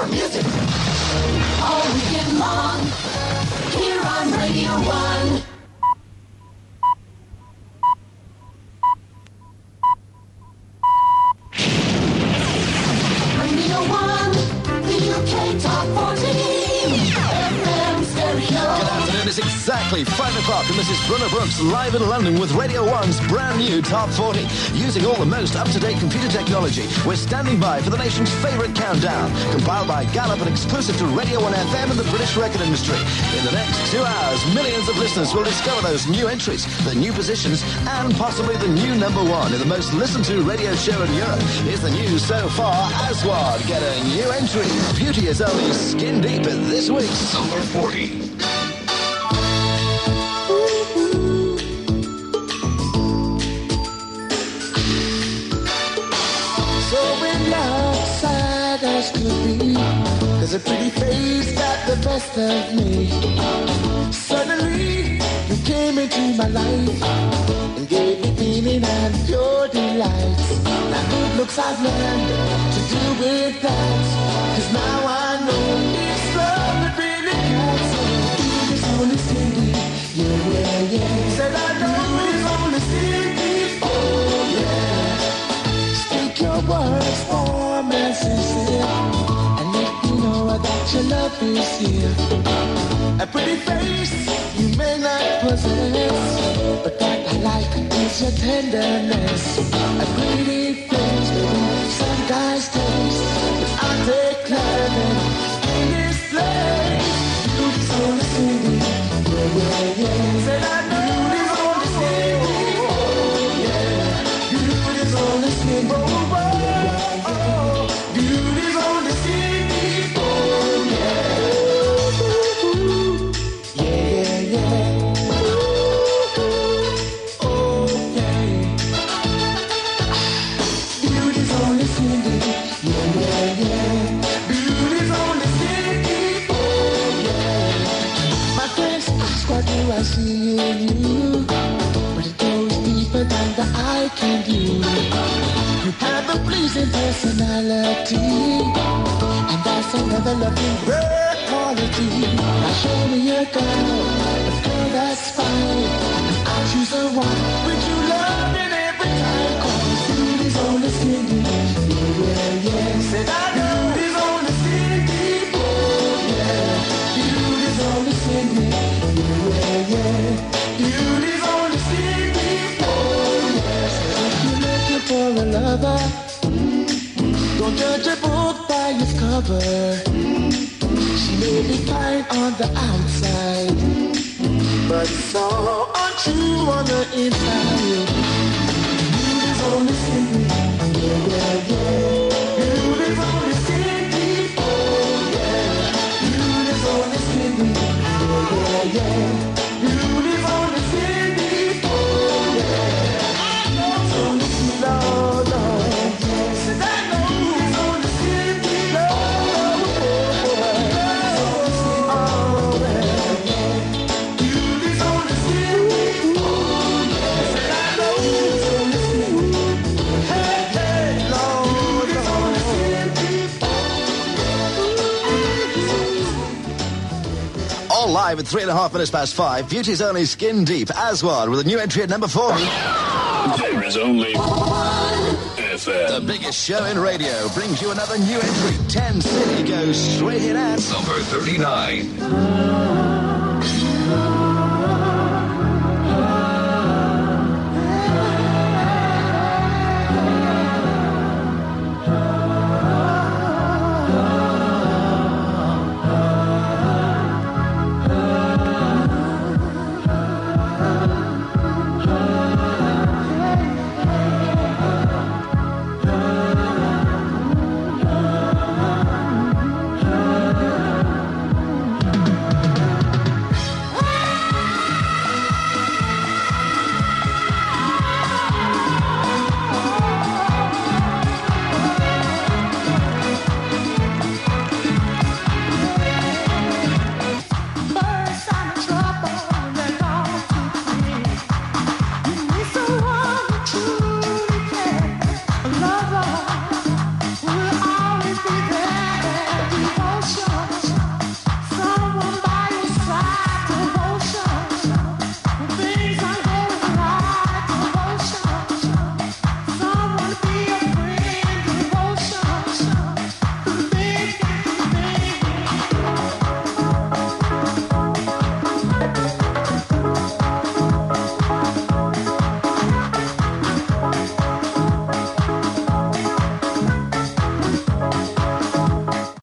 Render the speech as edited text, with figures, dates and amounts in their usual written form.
music. All weekend long, here on Radio 1. Radio 1, the UK Top 40, FM stereo. Good afternoon, it's exactly 5 o'clock and this is Bruno Brooks live in London with Radio 1's brand new Top 40. Using all the most up-to-date computer technology, we're standing by for the nation's favourite countdown, compiled by Gallup and exclusive to Radio 1 FM and the British record industry. In the next 2 hours, millions of listeners will discover those new entries, the new positions, and possibly the new number one in the most listened-to radio show in Europe. Is the news so far? Aswad get a new entry. Beauty is only skin deep in this week's Number 40. As could be, there's a pretty face got the best of me. Suddenly, you came into my life and gave me meaning and pure delight. Now good looks I've learned to do with that, 'cause now I know it's love that really counts. So it's only stingy, yeah, yeah, yeah. Said I know it's only stingy, oh yeah. Speak your words for me sincere, and let me know that your love is here. A pretty face you may not possess, but what I like is your tenderness. A pretty face, some guys taste, but I take love in this place. Beauty's on the city, yeah, yeah, yeah. Said I know beauty's on the city, oh yeah. Beauty's on the city, oh, oh, oh. Beauty's on the city, oh yeah. Yeah, yeah. Oh yeah. Beauty's on the city, yeah, yeah, yeah. Beauty's on the city, oh yeah. My friends ask what do I see in you, but it goes deeper than the eye can do. You have a pleasing personality, and that's another loving rare quality. Now show me a girl that's fine, and I'll choose the one with you loving every time. 'Cause beauty's on the city, yeah, yeah, yeah. Said I know beauty's on the city, oh yeah. Beauty's on the city, yeah, yeah, yeah. Beauty's on the city, oh yeah. So if you're looking for a lover, don't judge a book by its cover. She may be fine on the outside, but so untrue on the inside. Beauty's on the city, yeah, yeah, yeah. Beauty's on the city, oh yeah. Beauty's on the city, yeah, yeah, yeah. Beauty's on the city, oh yeah. It's on the city, Lord, Lord. Said I know it's on the city, Lord, oh yeah. Beauty's on the city, oh yeah. Said I know it's on the city, hey, hey, Lord, beauty's on the city. all live at 3.5 minutes past 5. Beauty's only skin deep. Aswad with a new entry at number 40. There is only one FM. The biggest show in radio brings you another new entry. 10 City goes straight in at Number 39.